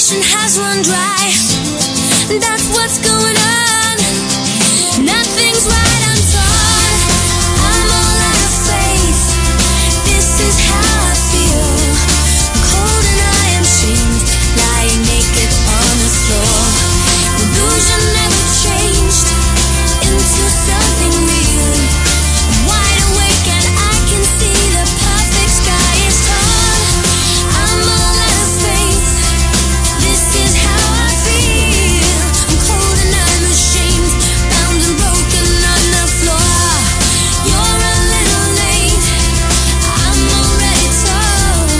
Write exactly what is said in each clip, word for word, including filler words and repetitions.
ocean has run dry. That's what's going on. Nothing's right, I'm torn. I'm all out of faith. This is how I feel. I'm cold and I am shamed, lying naked on the floor. Illusion never changed into something real. I'm wide awake and I can see the perfect sky is torn. I'm all out of faith. This is how I feel. I'm cold and I'm ashamed, bound and broken on the floor. You're a little late, I'm already torn.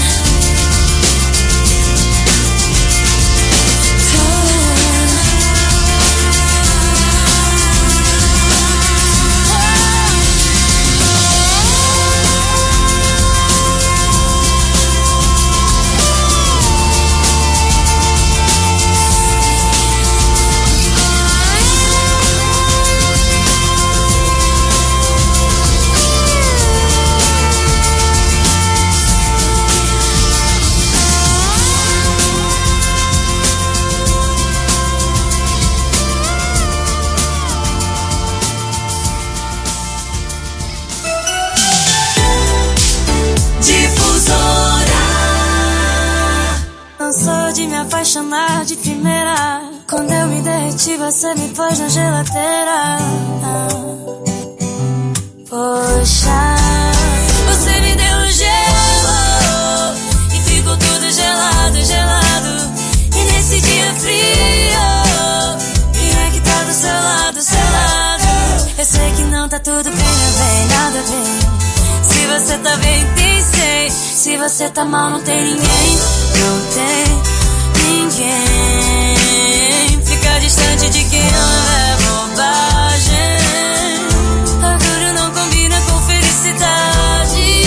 Cansou de me apaixonar de primeira. Quando eu me derreti, você me pôs na geladeira. Poxa, você me deu gelo e ficou tudo gelado, gelado. E nesse dia frio, quem é que tá do seu lado, seu lado? Eu sei que não tá tudo bem, meu bem, nada bem. Se você tá bem, tem sei. Se você tá mal, não tem ninguém. Não tem ninguém. Fica distante de quem ama é bobagem. Orgulho não combina com felicidade.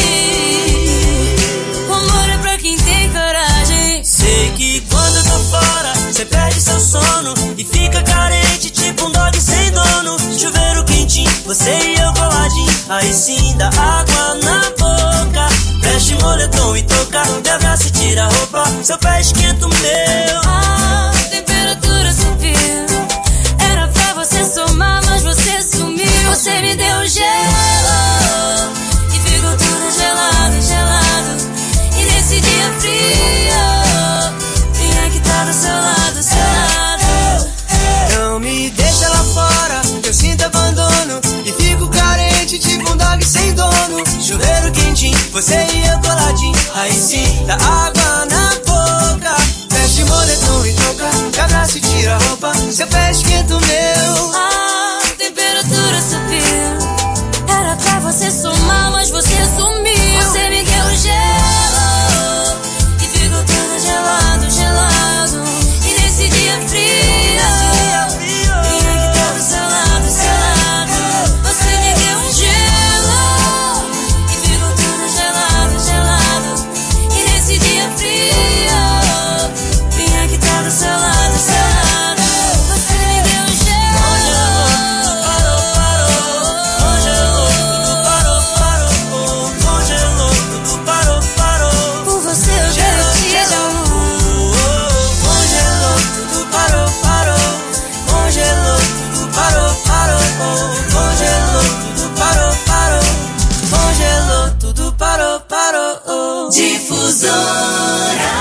O amor é pra quem tem coragem. Sei que quando eu tô fora, cê perde seu sono e fica carente, tipo um dog sem dono. Chuveiro quentinho, você e eu coladinho. Aí sim dá água na boca. Veste moletom e touca, me abraça e tira a roupa. Seu pé esquenta o meu. A temperatura subiu. Era pra você somar, mas você sumiu. Você me deu gelo e ficou tudo gelado, gelado. E nesse dia frio, quem é que tá do seu lado, seu lado? Não me deixa lá fora, eu sinto abandono e fico carente, tipo um dog sem dono. Chuveiro quentinho, você e eu coladinho. Aí sim, dá água na boca. Veste moletom e touca, me abraça e tira a roupa. Seu pé esquenta o meu. A temperatura subiu. Era pra você somar, mas você sumiu. Você me deu gelo e ficou tudo gelado, gelado. E nesse dia frio, quem é que tá do seu lado, seu lado? Você me deu um gelo e ficou tudo gelado, gelado. E nesse dia frio, quem é que tá do seu lado, seu lado? Você me deu um gelo. Parou, parou, congelou, tudo parou, parou, congelou, tudo parou, parou. Por você eu derreti de amor. Congelou, tudo parou, parou. Congelou, tudo parou, parou. Congelou, tudo parou, parou. Congelou, tudo parou, parou. Difusora.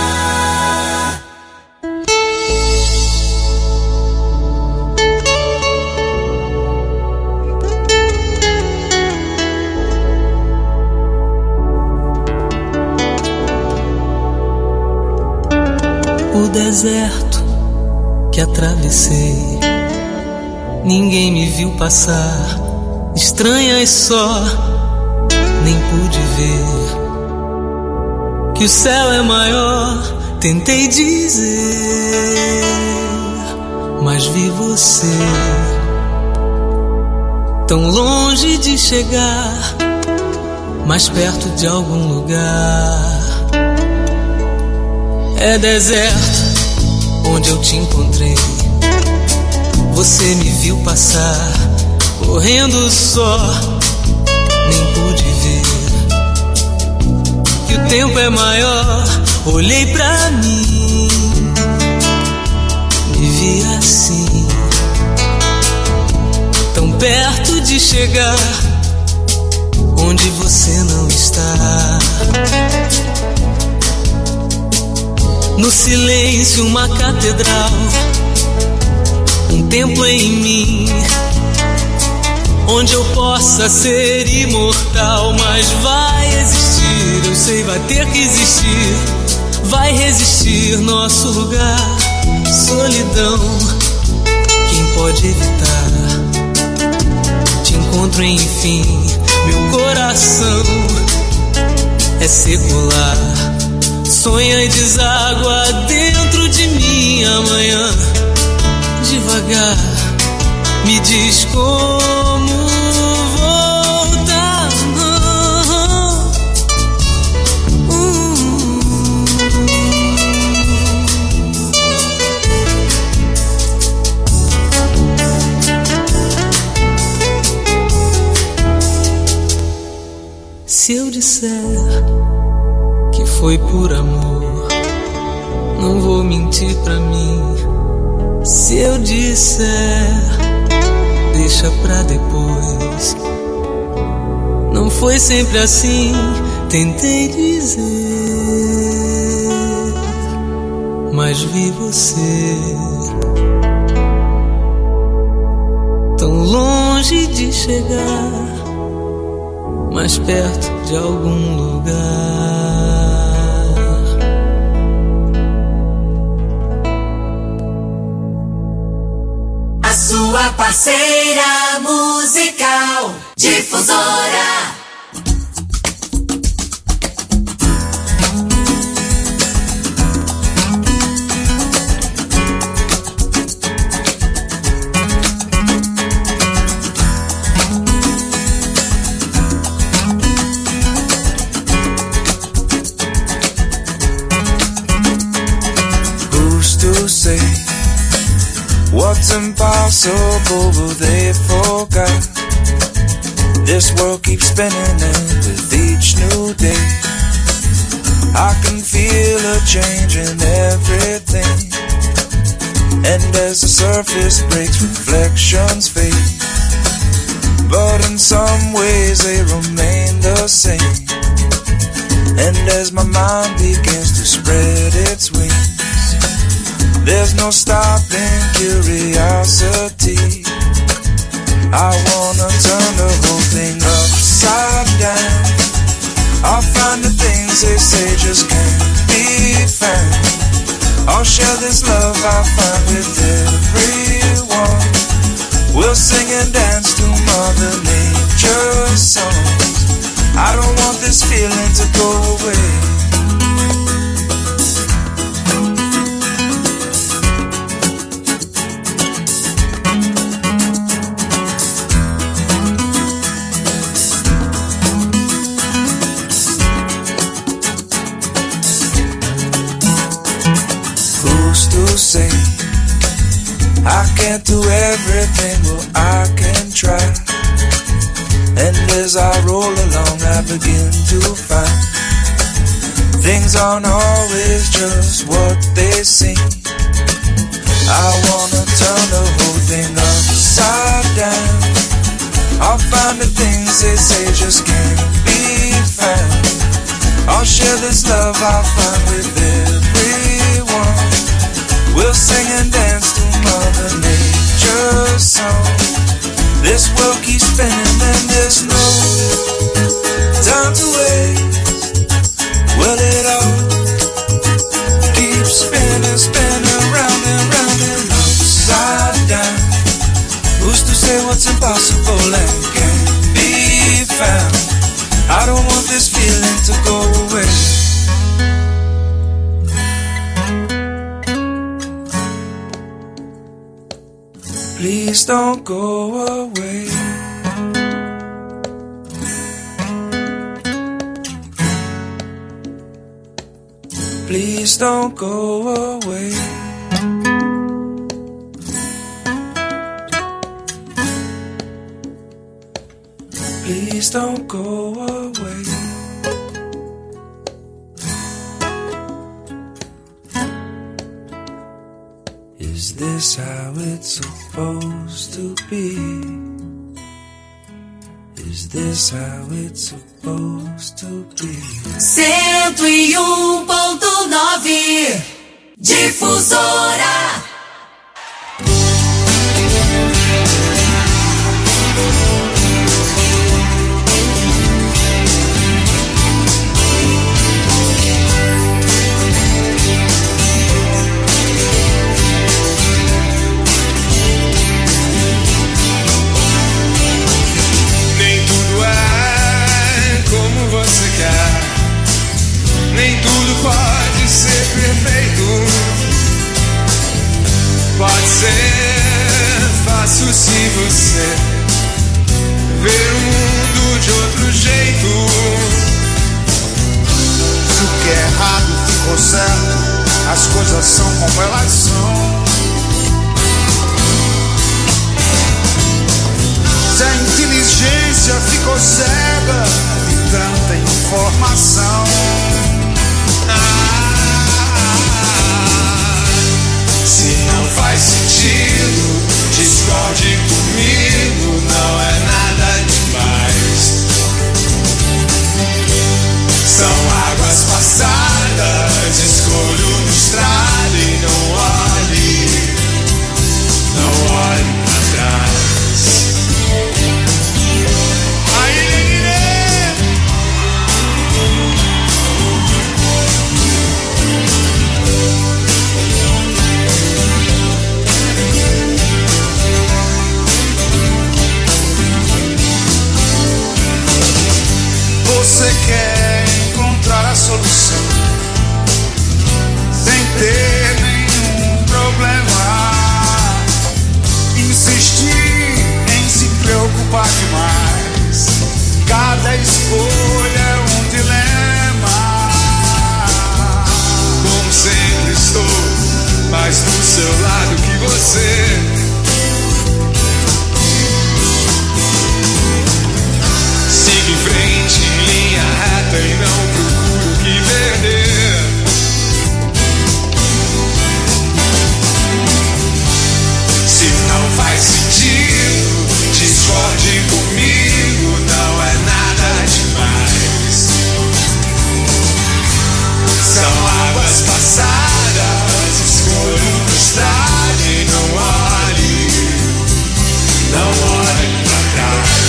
O deserto que atravessei, ninguém me viu passar. Estranhas só, nem pude ver que o céu é maior. Tentei dizer, mas vi você tão longe de chegar, mais perto de algum lugar. É deserto onde eu te encontrei. Você me viu passar, correndo só, nem pude ver que o tempo é maior. Olhei pra mim vive assim, tão perto de chegar onde você não está. No silêncio uma catedral, um templo em mim, onde eu possa ser imortal. Mas vai existir, eu sei, vai ter que existir, vai resistir nosso lugar. Solidão, quem pode evitar? Te encontro enfim, meu coração é secular. Sonha e deságua dentro de mim amanhã. Devagar, me diz como voltar. uh, uh. Se eu disser que foi por amor, não vou mentir pra mim. Se eu disser, deixa pra depois. Não foi sempre assim, tentei dizer, mas vi você tão longe de chegar, mais perto de algum lugar. A sua parceira musical Difusora. What's impossible, will they forget? This world keeps spinning and with each new day I can feel a change in everything. And as the surface breaks, reflections fade, but in some ways they remain the same. And as my mind begins to spread its wings, there's no stopping curiosity. I wanna turn the whole thing upside down. I'll find the things they say just can't be found. I'll share this love I find with everyone. We'll sing and dance to Mother Nature's songs. I don't want this feeling to go away. Say I can't do everything, well I can try. And as I roll along I begin to find things aren't always just what they seem. I wanna turn the whole thing upside down. I'll find the things they say just can't be found. I'll share this love I find with everyone. We'll sing and dance to Mother Nature's song. This world keeps spinning and there's no time to waste. Well, it all keeps spinning, spinning round and round and upside down. Who's to say what's impossible and can't be found? I don't want this feeling to go away. Please don't go away. Please don't go away. Please don't go away. Is this how it's supposed to be? Is this how it's supposed to be? cento e um ponto nove Difusora. Nem tudo pode ser perfeito. Pode ser fácil se você ver o mundo de outro jeito. Se o que é errado ficou certo, as coisas são como elas são. Se a inteligência ficou cega de tanta informação. Se não faz sentido, discorde comigo, não é nada demais. São águas passadas, escolho no estrado e não olhe, não olhe pra trás. Você quer encontrar a solução sem ter nenhum problema. Insistir em se preocupar demais. Cada escolha é um dilema. Como sempre estou mais do seu lado que você. Siga em frente, em linha reta e não procuro o que perder. Se não faz sentido, discorde comigo, não é nada demais. São águas passadas, escolho no estrado e não olhe, não olhe pra trás.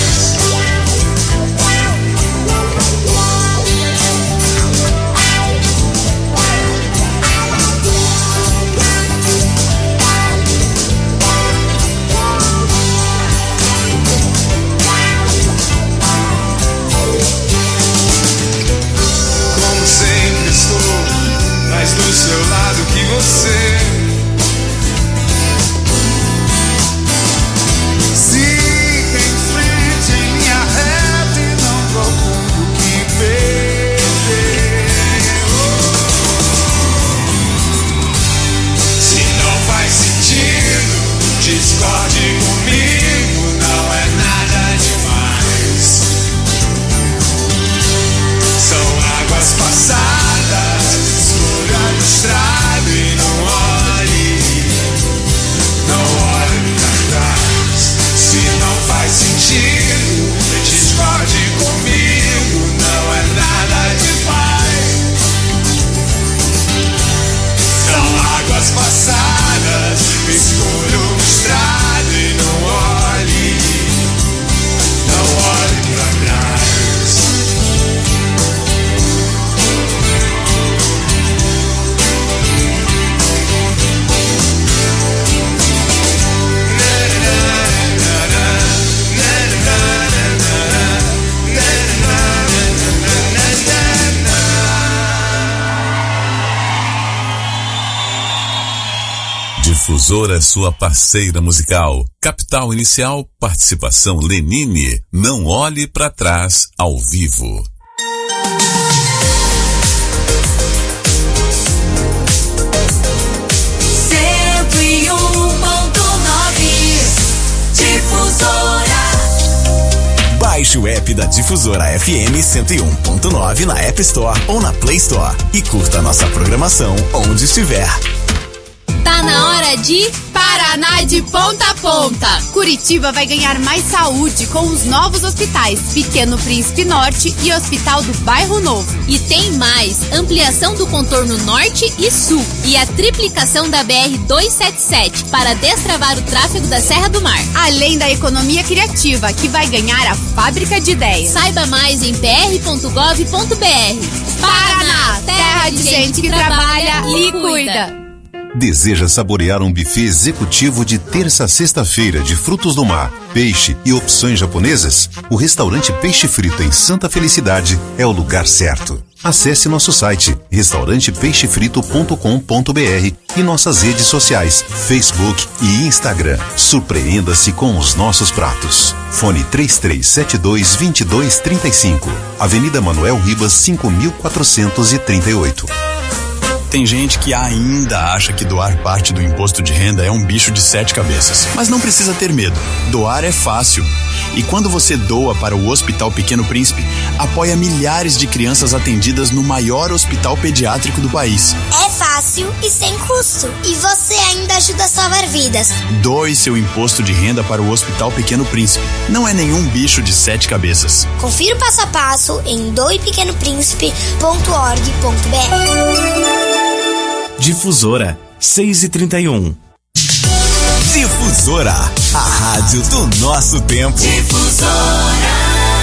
Do seu lado que você. Siga em frente em linha reta e não procure o que perder. Se não faz sentido, discorde comigo, não é nada demais. São águas passadas, no estrado e não olhe, não olhe pra trás. Se não faz sentido, discorde comigo, não é nada demais. São águas passadas, escolho o estrado e não olhe, não olhe pra trás. Difusora, sua parceira musical. Capital Inicial, participação Lenine. Não olhe pra trás, ao vivo. cento e um ponto nove Difusora. Baixe o app da Difusora F M cento e um ponto nove na App Store ou na Play Store e curta a nossa programação onde estiver. Tá na hora de Paraná de ponta a ponta. Curitiba vai ganhar mais saúde com os novos hospitais Pequeno Príncipe Norte e Hospital do Bairro Novo. E tem mais, ampliação do contorno norte e sul e a triplicação da B R duzentos e setenta e sete para destravar o tráfego da Serra do Mar. Além da economia criativa, que vai ganhar a fábrica de ideias. Saiba mais em p r ponto gov ponto b r. Paraná, terra de gente que trabalha e cuida. Deseja saborear um buffet executivo de terça a sexta-feira de frutos do mar, peixe e opções japonesas? O restaurante Peixe Frito em Santa Felicidade é o lugar certo. Acesse nosso site restaurante peixe frito ponto com ponto b r e nossas redes sociais, Facebook e Instagram. Surpreenda-se com os nossos pratos. Fone três três sete dois, dois dois três cinco, Avenida Manuel Ribas, cinco mil quatrocentos e trinta e oito. Tem gente que ainda acha que doar parte do imposto de renda é um bicho de sete cabeças. Mas não precisa ter medo. Doar é fácil. E quando você doa para o Hospital Pequeno Príncipe, apoia milhares de crianças atendidas no maior hospital pediátrico do país. É fácil e sem custo. E você ainda ajuda a salvar vidas. Doe seu imposto de renda para o Hospital Pequeno Príncipe. Não é nenhum bicho de sete cabeças. Confira o passo a passo em doe pequeno príncipe ponto org ponto b r. Difusora seis e trinta e um. Difusora, a rádio do nosso tempo. Difusora.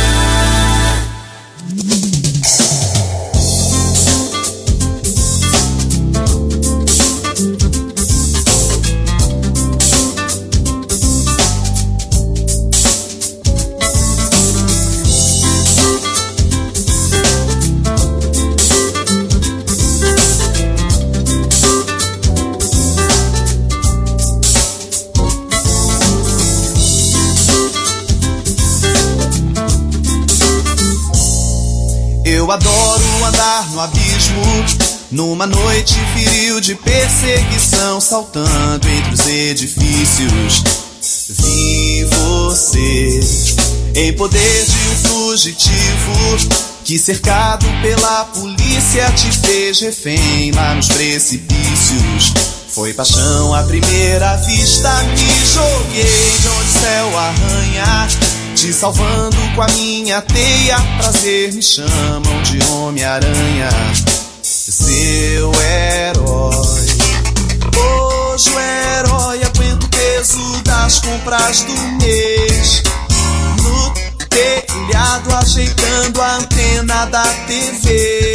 Eu adoro andar no abismo, numa noite viril de perseguição, saltando entre os edifícios. Vi você em poder de um fugitivo, que cercado pela polícia te fez refém lá nos precipícios. Foi paixão à primeira vista, me joguei de onde o céu arranha, te salvando com a minha teia. Prazer me chamam de Homem-Aranha, seu herói. Hoje o herói aguenta o peso das compras do mês, no telhado ajeitando a antena da T V,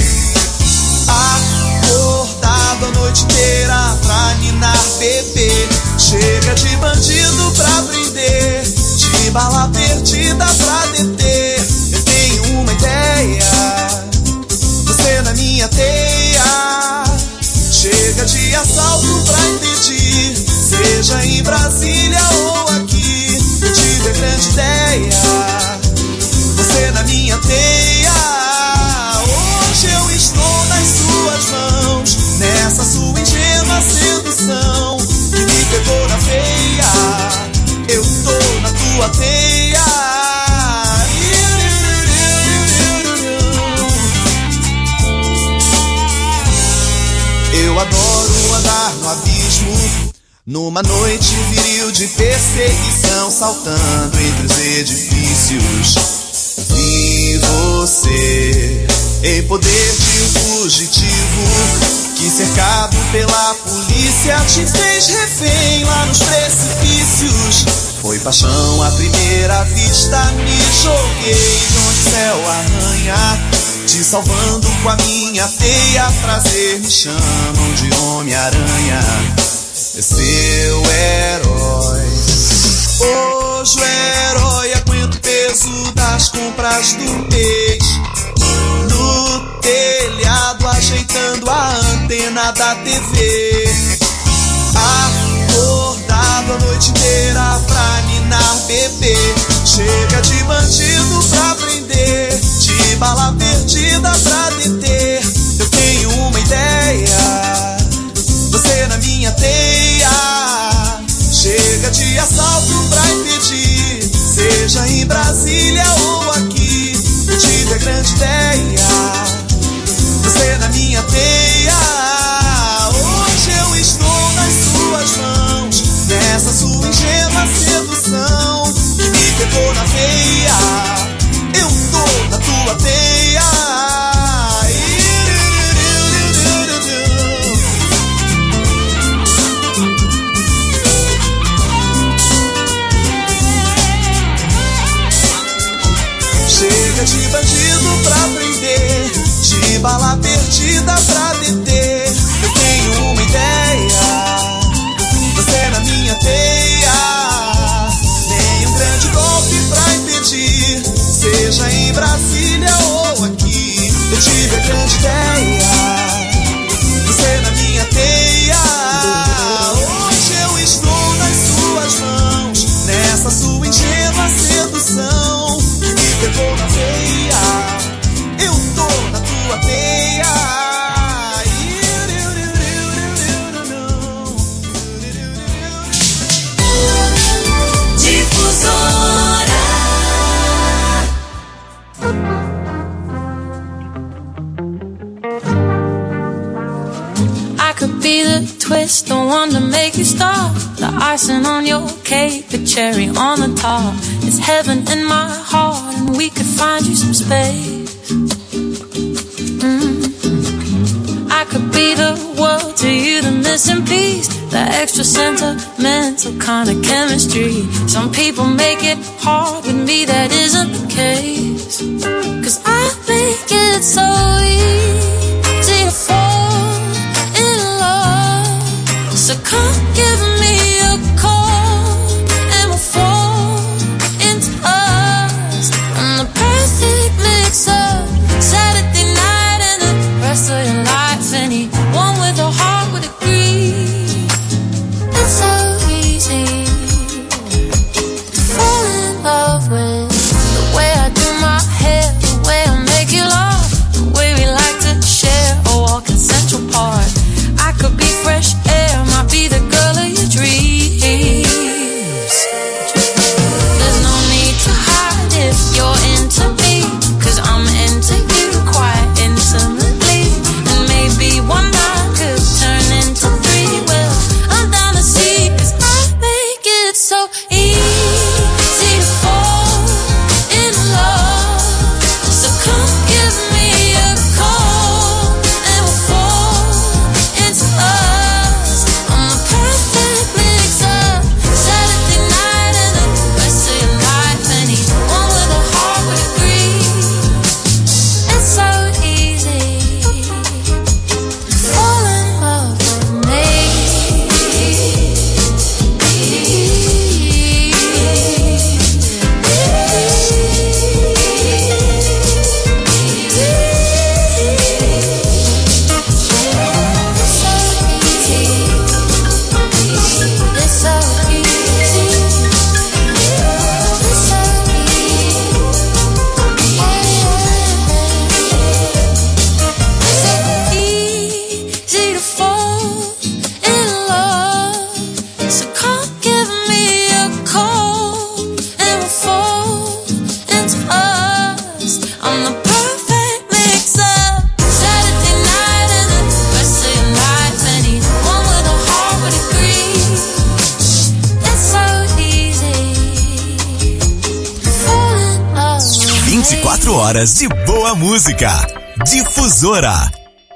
acordado a noite inteira pra ninar bebê. Chega de bandido pra prender, de bala perdida pra deter. Eu tenho uma ideia, você na minha teia. Chega de assalto pra impedir, seja em Brasília ou aqui. Eu tive a grande ideia, você na minha teia. Hoje eu estou nas suas mãos, nessa sua ingênua sedução que me pegou na veia. Eu tô na tua teia. Eu adoro andar no abismo, numa noite viril de perseguição, saltando entre os edifícios. Vi você em poder de um fugitivo, que cercado pela polícia te fez refém lá nos precipícios. Foi paixão à primeira vista, me joguei de onde o céu arranha, te salvando com a minha teia. Prazer me chamam de Homem-Aranha, seu herói. Hoje o herói aguenta o peso das compras do mês, no telhado ajeitando a antena da T V, acordado a noite inteira pra ninar bebê. Chega de bandido pra prender, de bala perdida pra deter. Eu tenho uma ideia, você na minha teia. Chega de assalto pra impedir, seja em Brasília ou aqui. Eu tive a grande ideia, você na minha teia. Hoje eu estou nas suas pegou na veia. Eu tô na tua teia. Chega de bandido pra prender, de bala perdida pra deter. Eu tenho uma ideia, você na minha teia. Nenhum grande golpe pra impedir, seja em Brasília ou aqui. Eu tive a grande ideia, você na minha teia. Hoje eu estou nas suas mãos, nessa sua ingênua sedução que me pegou na veia. Eu tô na tua teia. Difusora. I could be the twist, the one to make you stop, the icing on your cake, the cherry on the top. It's heaven in my heart, and we could find you some space. Mm. I could be the world to you, the missing piece, the extra sentimental kind of chemistry. Some people make it hard, with me that isn't the case. Cause I make it so easy to fall in love. So come give me a call and we'll fall into us. I'm the perfect mix up, Saturday night and the rest of your life. Anyone with a heart would agree. It's so easy to fall in love with the way I do my hair, the way I make you laugh, the way we like to share a walk in Central Park. I could be fresh air, might be the girl of your dreams. There's no need to hide if you're into me, cause I'm into you quite intimately. And maybe one night could turn into three. Well, I'm down to see, cause I make it so easy to fall in love. So come give me a call and we'll fall into us. I'm the perfect mix up, Saturday night and the rest of your life. Anyone with a heart would agree. It's so easy to fall in love with me. It's so easy. It's so easy to fall in love. So come give me a call and we'll fall into us. I'm the perfect mix up, Saturday night and the rest of your life. Anyone with a heart would agree. It's so easy to fall in love with me. vinte e quatro horas de boa música. Difusora.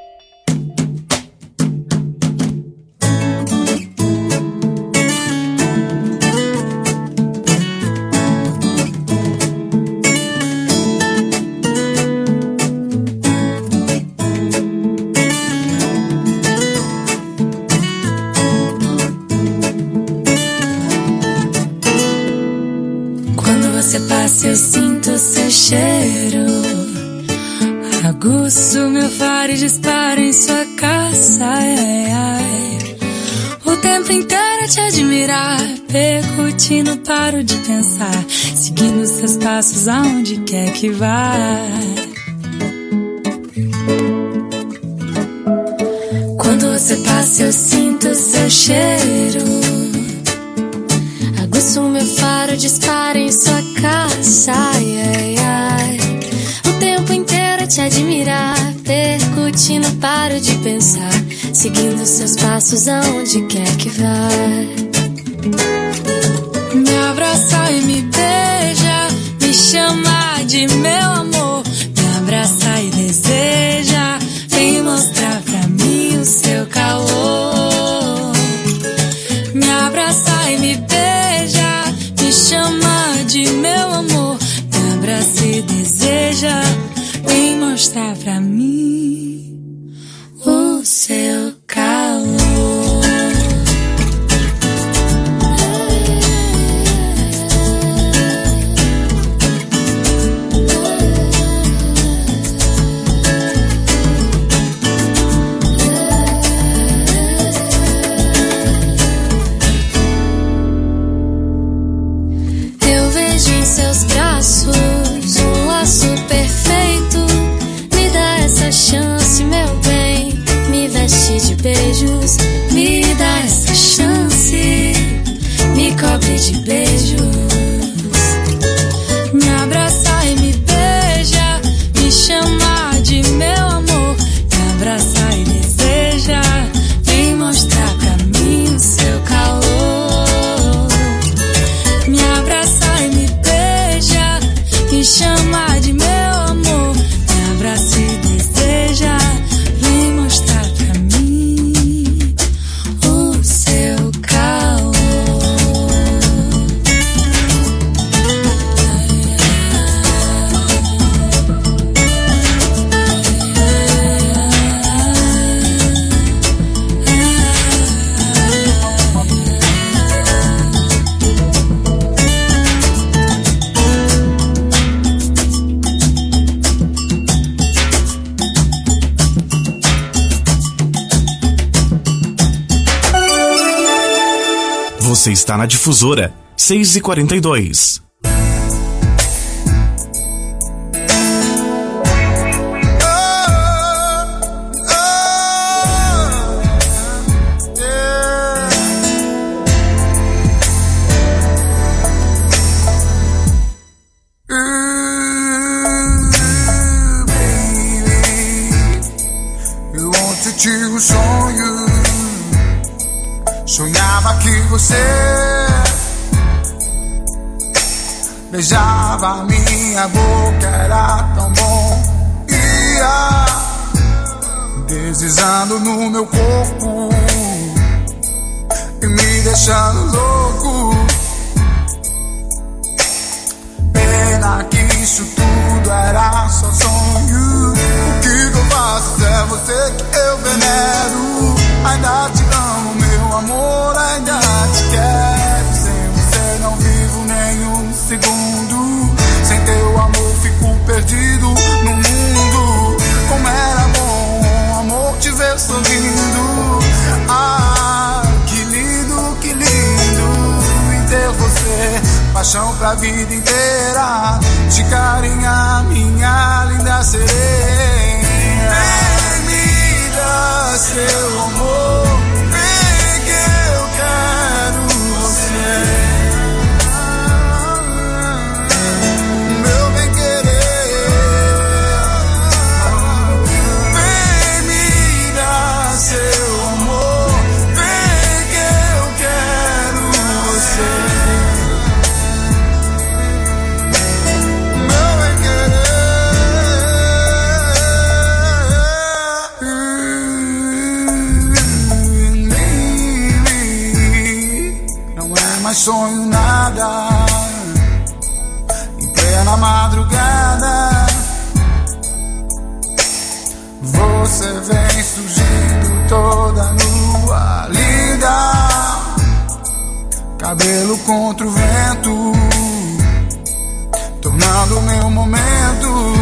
Quando você passa eu sinto seu cheiro, aguço meu faro e disparo em sua caça. Ai, ai, ai. O tempo inteiro a te admirar, percutindo, não paro de pensar, seguindo seus passos aonde quer que vá. Quando você passa eu sinto seu cheiro, aguço meu faro, disparo em sua caça. Ai, ai, ai. O tempo inteiro a te admirar, percutindo, não paro de pensar, seguindo seus passos aonde quer que vá. Me abraça e me beija, chama de meu amor, me abraça e deseja, vem mostrar pra mim o seu calor. Me abraça e me beija, me chama de meu amor, me abraça e deseja, vem mostrar pra mim o seu calor. Seus braços, um laço perfeito. Me dá essa chance, meu bem. Me veste de beijos. Me dá essa chance. Me cobre de beijos. Me abraça e me beija. Me chama de meu amor. Me abraça e deseja. Vem mostrar pra mim o seu calor. Me abraça e me me chama de meu amor, me abraça e deseja, vem mostrar pra mim o seu calor. Você está na Difusora seis e quarenta e dois. Sonhava que você beijava minha boca, era tão bom. Ia deslizando no meu corpo e me deixando louco. Pena que isso tudo era só sonho. O que eu faço é você que eu venero. Ainda te amo, meu amor, ainda te quero. Sem você não vivo nenhum segundo. Sem teu amor fico perdido no mundo. Como era bom, amor, te ver sorrindo. Ah, que lindo, que lindo em ter você. Paixão pra vida inteira. De carinha, minha linda sereia. Seu amor, vem que eu quero você. Meu bem querer, vem me dar seu amor, vem que eu quero você. Meu bem querer. Mas sonho nada, em plena madrugada, você vem surgindo toda nua, linda, cabelo contra o vento, tornando meu momento.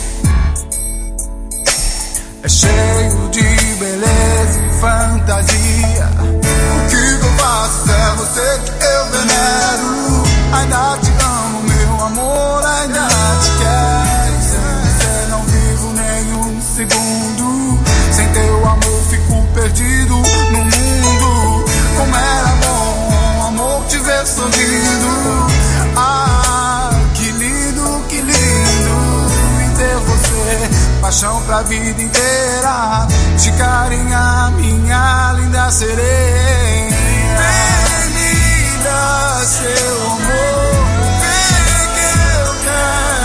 É cheio de beleza e fantasia. O que eu faço é você que eu venero. Ainda te amo, meu amor, ainda te quero. Sem você não vivo nenhum segundo. Sem teu amor fico perdido no mundo. Como era bom, amor, te ver sorrindo. Ah, que lindo, que lindo em ter você. Paixão pra vida inteira. De carinha, minha linda sereia. Vem me dar seu amor, vem que eu quero.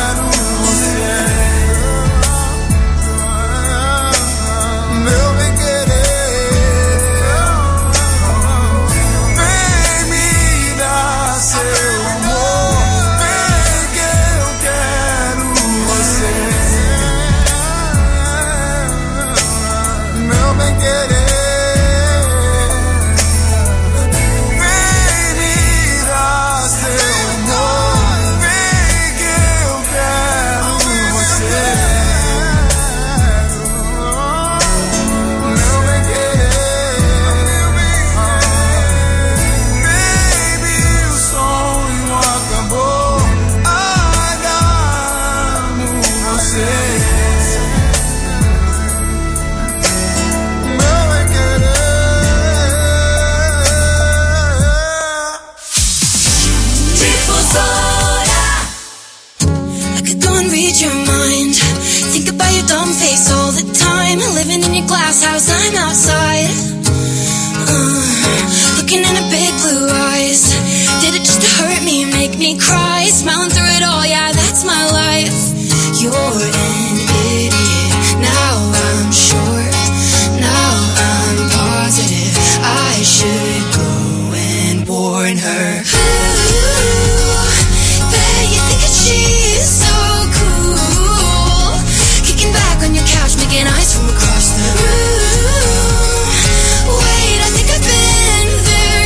one read your mind. Think about your dumb face all the time. Living in your glass house, I'm outside. Uh, looking in her big blue eyes. Did it just to hurt me, make me cry? Smiling through it all, yeah, that's my life. You're an idiot, now I'm sure. Now I'm positive I should go and warn her. Ooh, bet you think that she's so cool. Kicking back on your couch, making eyes from across the room. Wait, I think I've been there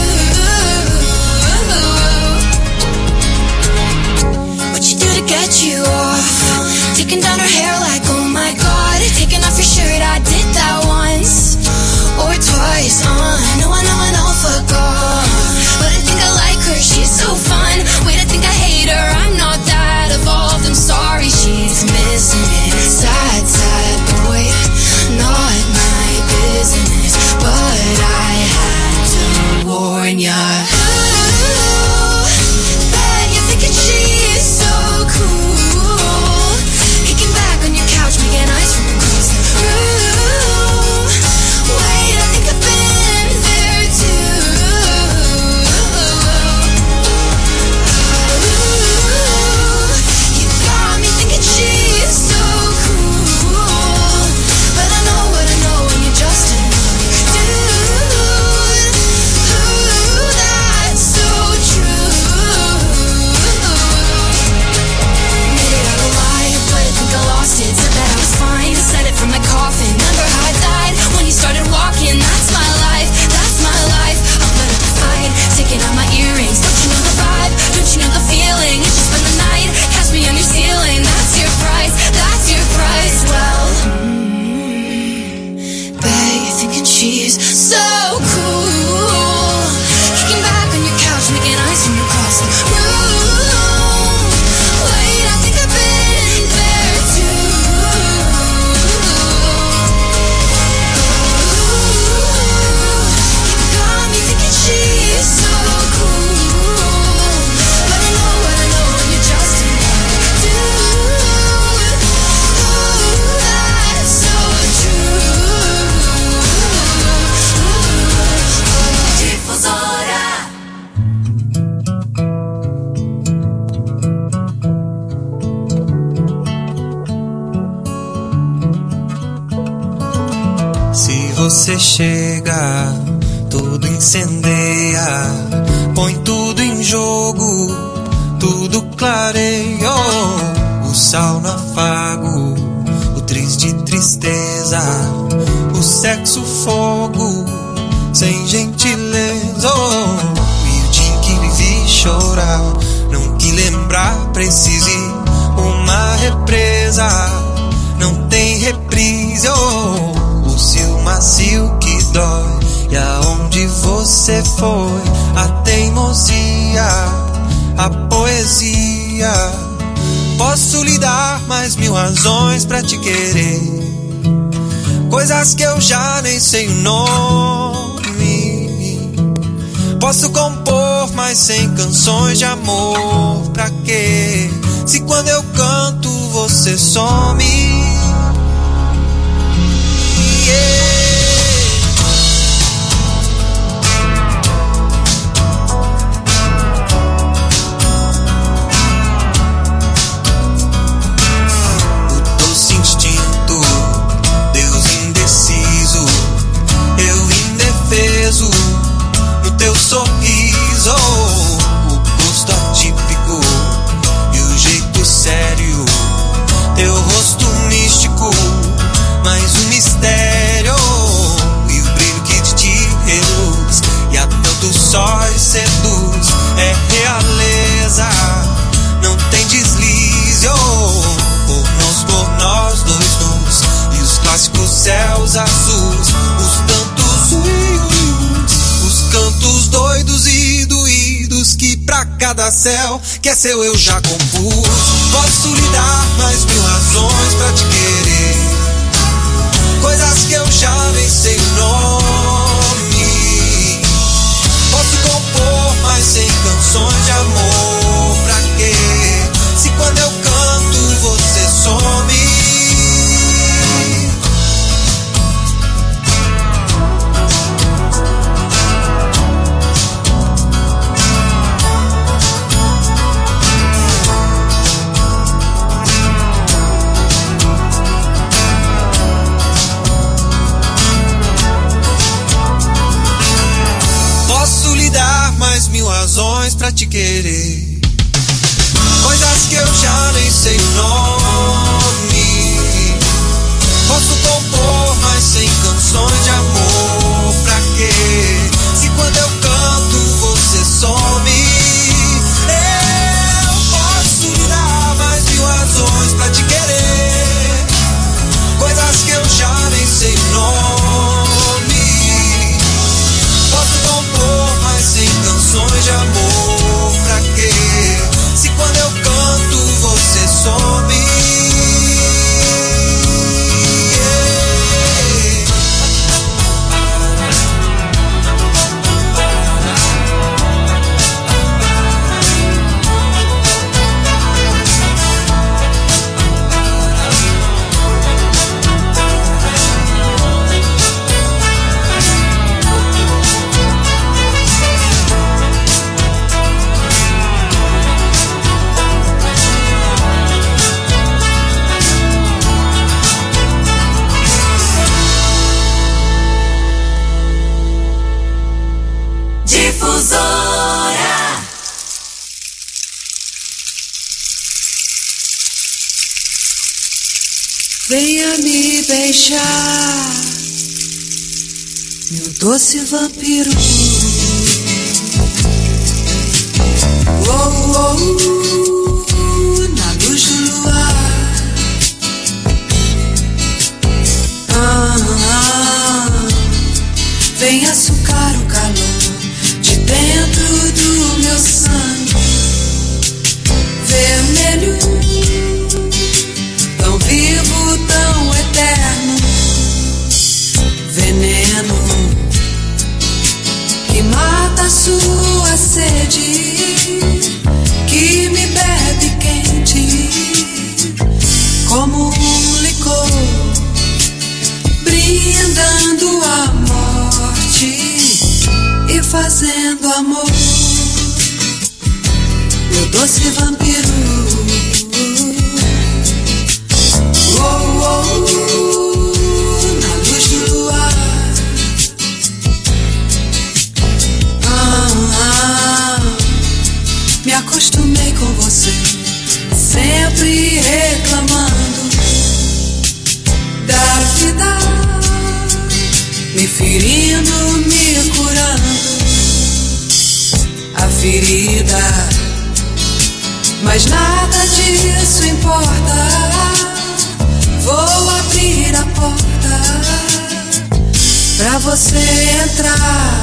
too. What you do to get you off? Taking down her hair like, oh my god. Taking off your shirt, I did that once or twice. Uh, no, I know, I know, fuck off. But I think I like her, she's so fun. Wait, I think I hate her, I'm not that evolved. I'm sorry, she's missing it. Sad, sad boy, not my business. But I had to warn ya. Ooh, bet you're thinking she's so cool. Kicking back on your couch, making eyes from across the room. Wait, I think I've been there too. Ooh, you got me thinking she's so cool. But I know what I know and you're just another dude. Ooh, that's so true. Made it out alive, but I think I lost it. Said that I was fine, said it from my coffin. Remember how I died when you started walking? That's my life, that's my life. I'll put up a fight, taking out my earrings. Don't you know the vibe? Don't you know the feeling? It's just been the night, catch me on your ceiling. That's your price, that's your price. Well, mm, bet you're thinking she's so cool. Kicking back on your couch, making eyes from across the room. Wait, I think I've been there too. You got me thinking she's so cool. But I know what I know and you're just another dude. Ooh, that's so true. Difusora. Se você chega, tudo incendeia, põe tudo em jogo, tudo clareia. O sal no afago, o triz de tristeza, o sexo fogo, sem gentileza. E o dia em que me vi chorar, não que lembrar precise uma represa, não tem reprise. Oh, o seu macio que dói, e aonde você foi, a teimosia, a poesia. Posso lhe dar mais mil razões pra te querer, coisas que eu já nem sei o nome. Posso compor mais cem canções de amor, pra quê? Se quando eu canto você some. Yeah. No teu sorriso, o gosto atípico e o jeito sério, teu rosto místico, mais um mistério, e o brilho que de ti reluz, e a tantos sóis seduz, é realeza, não tem deslize. Oh, por nós, por nós dois nus, e os clássicos céus azuis, os tantos cantos doidos e doídos que pra cada céu que é seu eu já compus. Posso lhe dar mais mil razões pra te querer, coisas que eu já nem sei o nome. Posso compor mais cem canções de amor, pra quê? Se quando eu canto Venha me beijar, meu doce vampiro. Oh, oh, na luz do luar. Ah, ah, vem açucar o calor de dentro do meu sangue vermelho, tão vivo, tão eterno, veneno que mata a sua sede, que me bebe quente como um licor, brindando a morte e fazendo amor, meu doce vampiro. Oh, oh, na luz do luar. Ah, ah, me acostumei com você, sempre reclamando da vida, me ferindo, me curando a ferida, mas nada disso importa. Vou abrir a porta pra você entrar,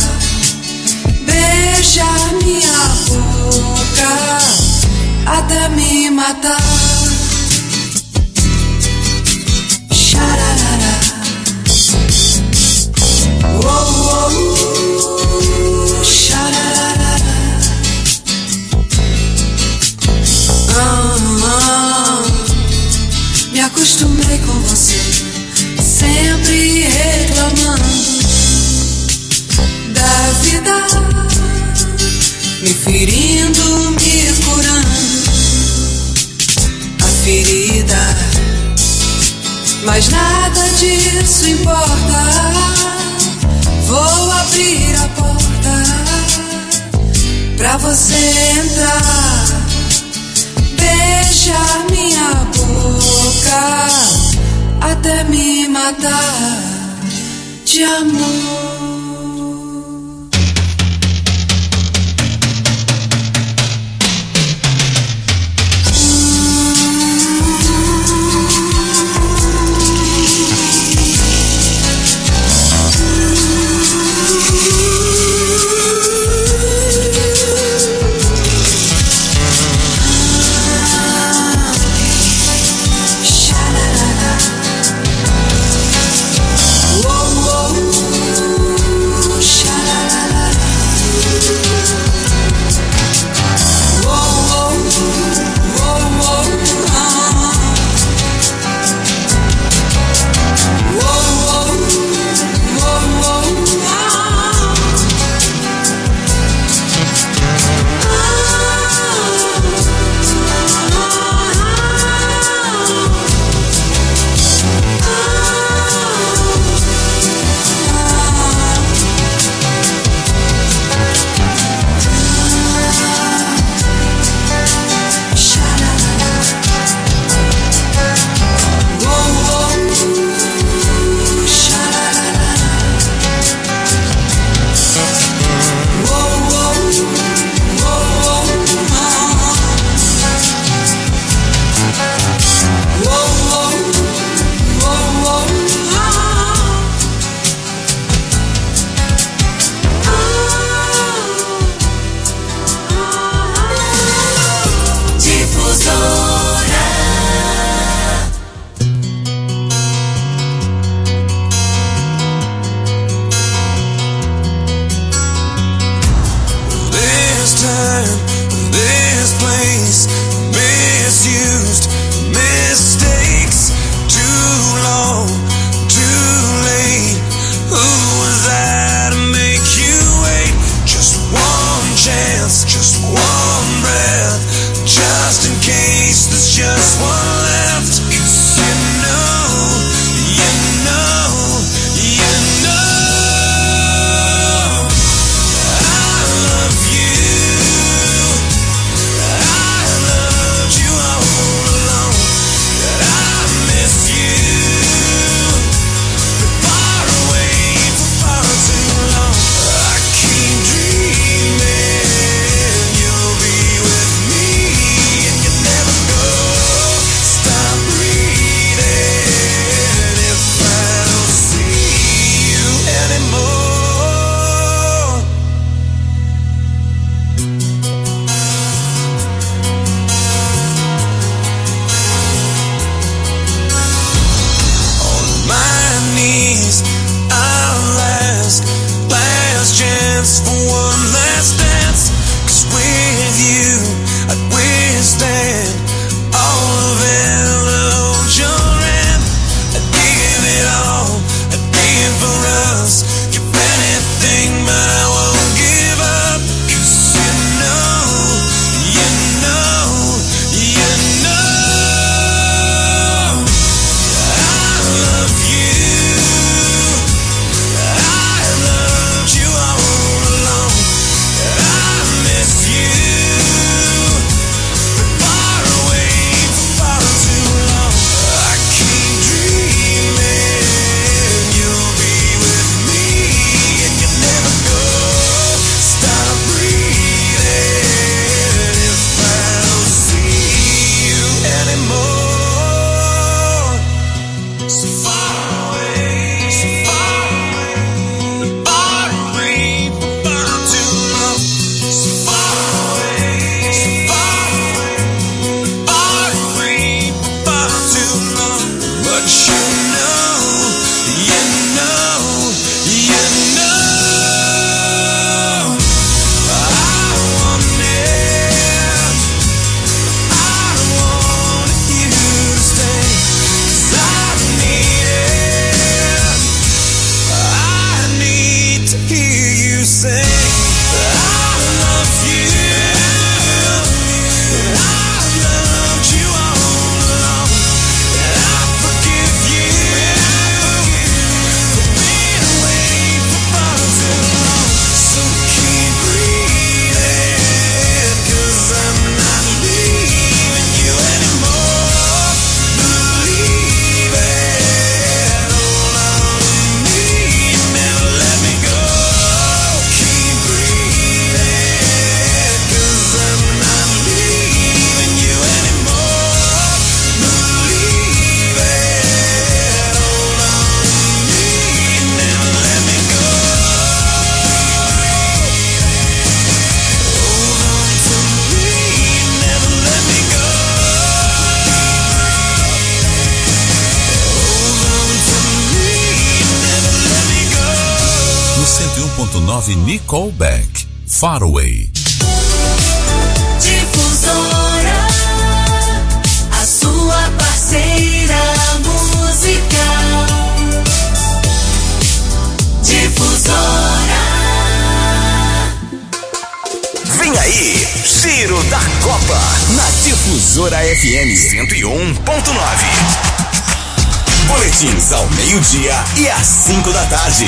beijar minha boca até me matar. Xararara. Oh, oh, oh. Xararara. Ah, ah. Me acostumei com você, sempre reclamando da vida, me ferindo, me curando a ferida, mas nada disso importa. Vou abrir a porta pra você entrar, beijar minha boca até me matar de amor. Oh, oh, ponto nove Nickelback, Far Away. Difusora, a sua parceira musical. Difusora. Vem aí, Giro da Copa, na Difusora F M cento e um ponto nove. Boletins ao meio-dia e às cinco da tarde.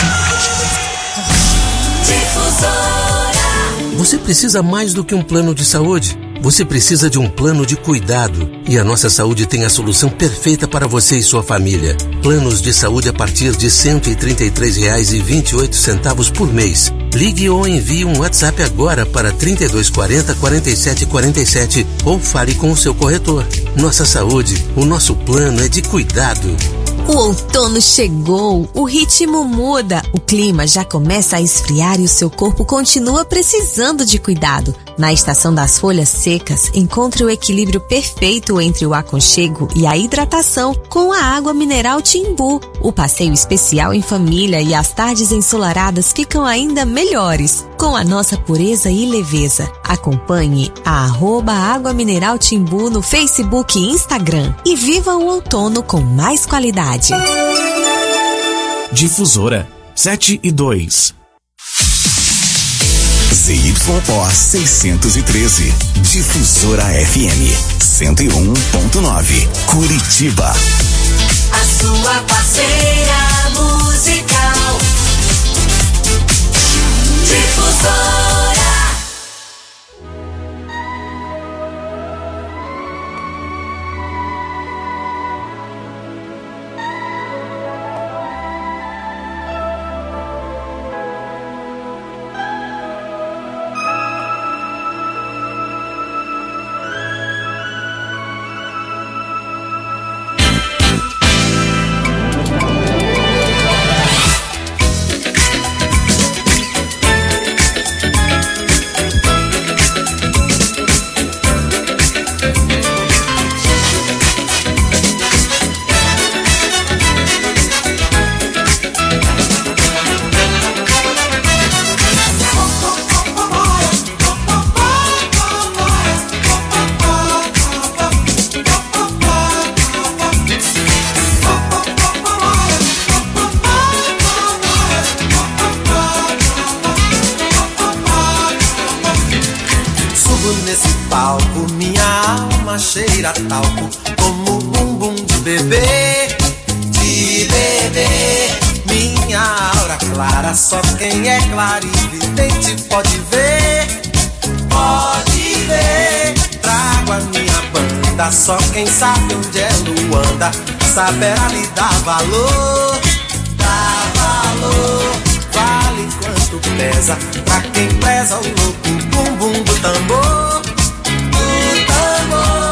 Difusora. Você precisa mais do que um plano de saúde. Você precisa de um plano de cuidado. E a Nossa Saúde tem a solução perfeita para você e sua família. Planos de saúde a partir de cento e trinta e três reais e vinte e oito centavos por mês. Ligue ou envie um WhatsApp agora para trinta e dois quarenta, quarenta e sete quarenta e sete ou fale com o seu corretor. Nossa Saúde, o nosso plano é de cuidado. O outono chegou, o ritmo muda, o clima já começa a esfriar e o seu corpo continua precisando de cuidado. Na estação das folhas secas, encontre o equilíbrio perfeito entre o aconchego e a hidratação com a água mineral Timbu. O passeio especial em família e as tardes ensolaradas ficam ainda melhores, com a nossa pureza e leveza. Acompanhe a arroba Água Mineral Timbu no Facebook e Instagram e viva o outono com mais qualidade. Difusora sete e dois. Z Y O seiscentos e treze. Difusora F M cento e um ponto nove. Curitiba. A sua parceira musical. Difusora. Cheira talco como bumbum de bebê, de bebê. Minha aura clara, só quem é clarividente pode ver, pode ver. Trago a minha banda, só quem sabe onde é Luanda saberá lhe dar valor, dar valor. Vale quanto pesa pra quem preza o louco bumbum do tambor, do tambor.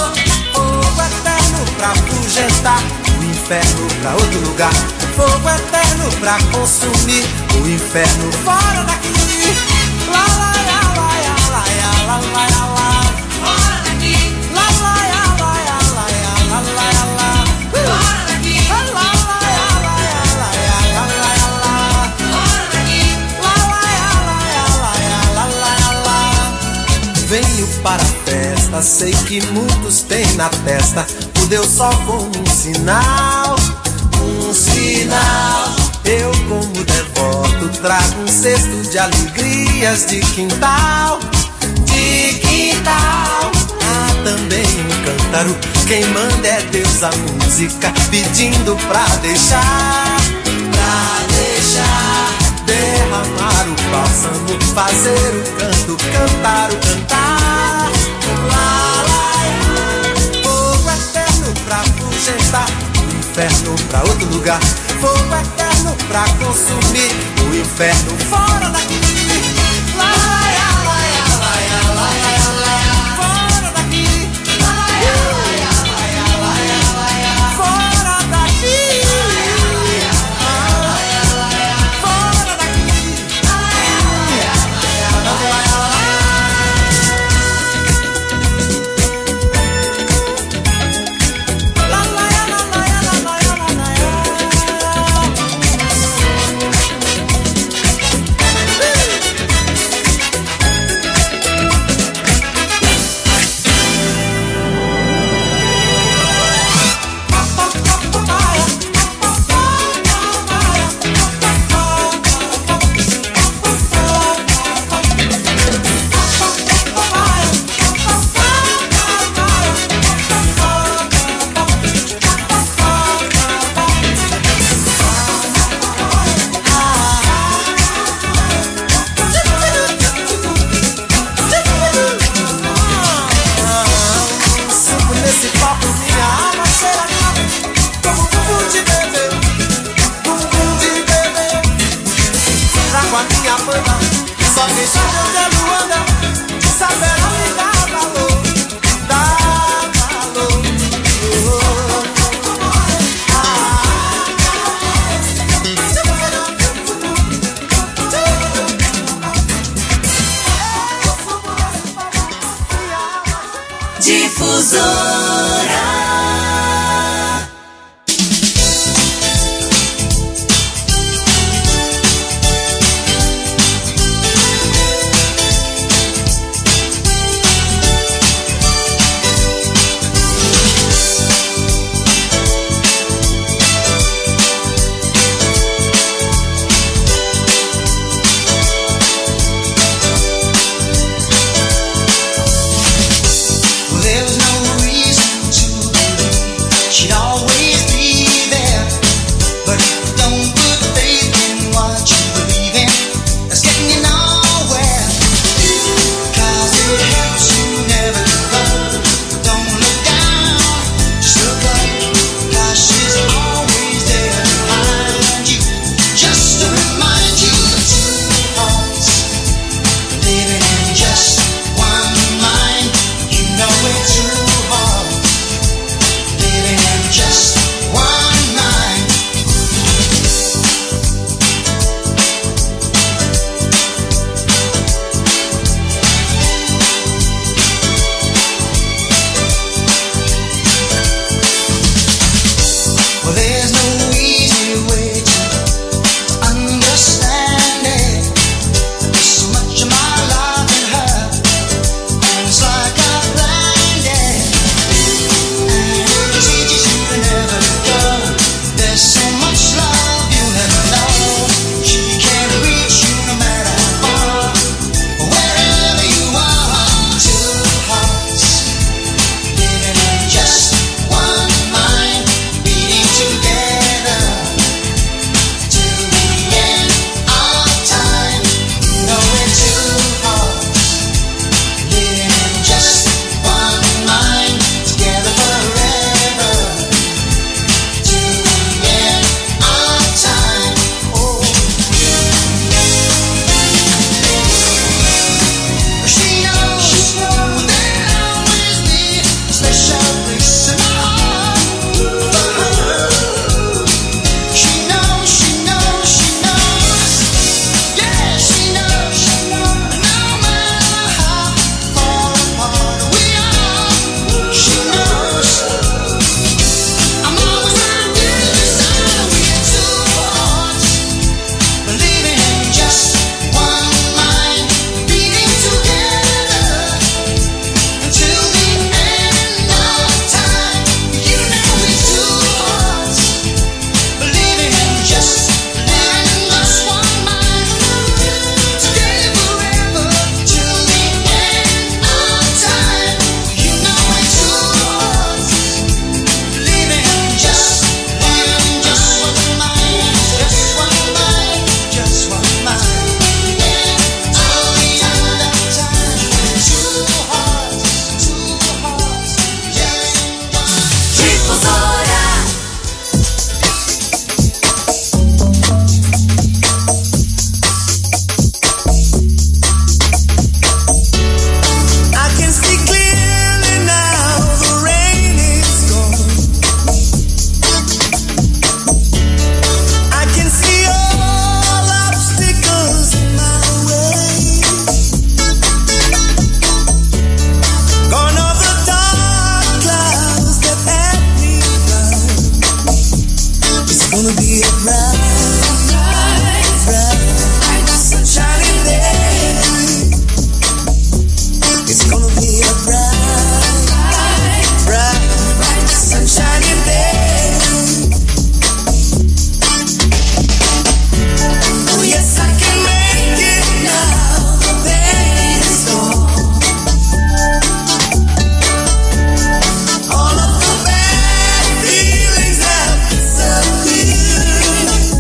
Pra afugentar o inferno pra outro lugar, fogo eterno pra consumir o inferno fora daqui. Lá, lá, lá, lá, lá, lá, lá, lá, lá, fora daqui. Lá, lá, lá, lá, lá, lá, lá, lá, fora daqui. Lá, lá, lá, lá, lá, lá, lá, lá, fora daqui. Lá, lá, lá, lá, lá, lá, lá. Venho para a festa, sei que muitos têm na testa o Deus só como um sinal, um sinal. Eu como devoto trago um cesto de alegrias de quintal, de quintal. Há também um cântaro, quem manda é Deus a música, pedindo pra deixar, pra deixar derramar o bálsamo, fazer o canto, cantar o cantar. Lá, pra afugentar o inferno pra outro lugar, fogo eterno pra consumir o inferno fora daqui. Lá, lá, lá, lá, lá, lá, lá, fora daqui. Lá, lá, lá, lá, lá, fora daqui. Fora daqui. mensagem de Luanda, saberá me dar valor, dar valor. Difusora. There's no reason to believe she'd always be there. But if you don't put faith in what you believe in, that's getting you nowhere. Cause it helps you never give up. Don't look down, just look up. Cause she's always there behind you, just to remind you of two hearts living in just one mind. You know it's two hearts living in just one mind. Well, there's no easy way to understand it. There's so much of my life in her, and it's like I'm blinded. And it teaches you to never let go. There's so much love you'll never know. She can't reach you no matter how far, wherever you are. Two hearts living in just one mind, beating together till the end of time. You know we're two hearts living in just one mind, together forever till the end of time. Oh, she knows there'll always be a special place in my heart for her. She knows, she knows, she knows. Yeah, she knows, she knows. No matter how far apart we are, she knows. I'm always right there beside her. We're two hearts living in just one mind, beating together until the end of time. You know we're two hearts living in just, living in just one mind, together forever till the end of time. You know we're two hearts living in just, living in just one mind, just one mind, just one mind. Yeah, till the end of time. Two hearts, two hearts, just one. Difusora. I can see clearly now, the rain is gone. I can see all obstacles in my way. Gone are the dark clouds that had me blind. It's gonna be a bright, bright, sunshiny day. It's gonna be a bright, bright, sunshiny day. Oh yes, I can make it now. The pain is gone. All of the bad feelings have disappeared.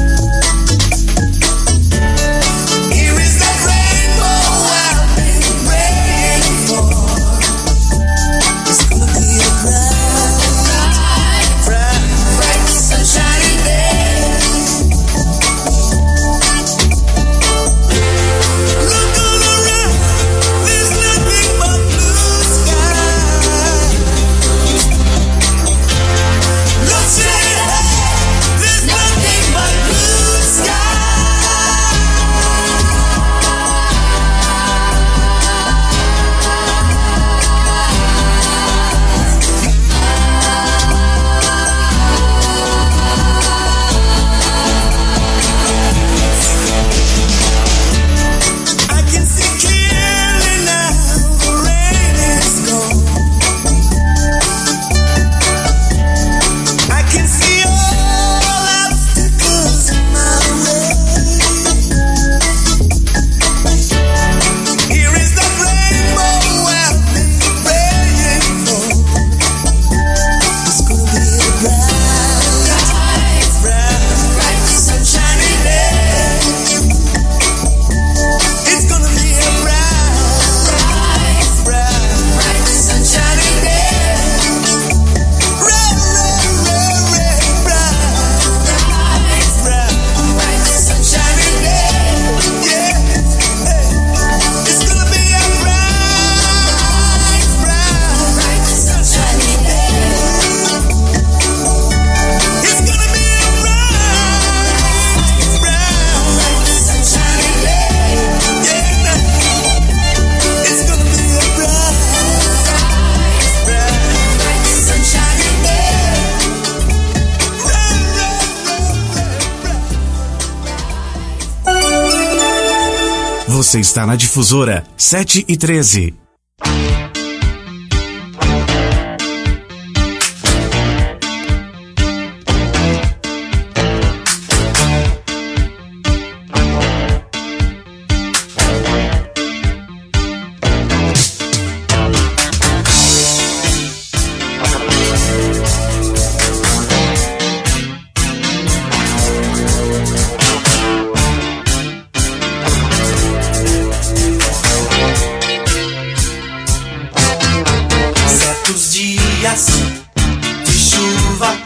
Você está na Difusora sete e treze. Certos dias de chuva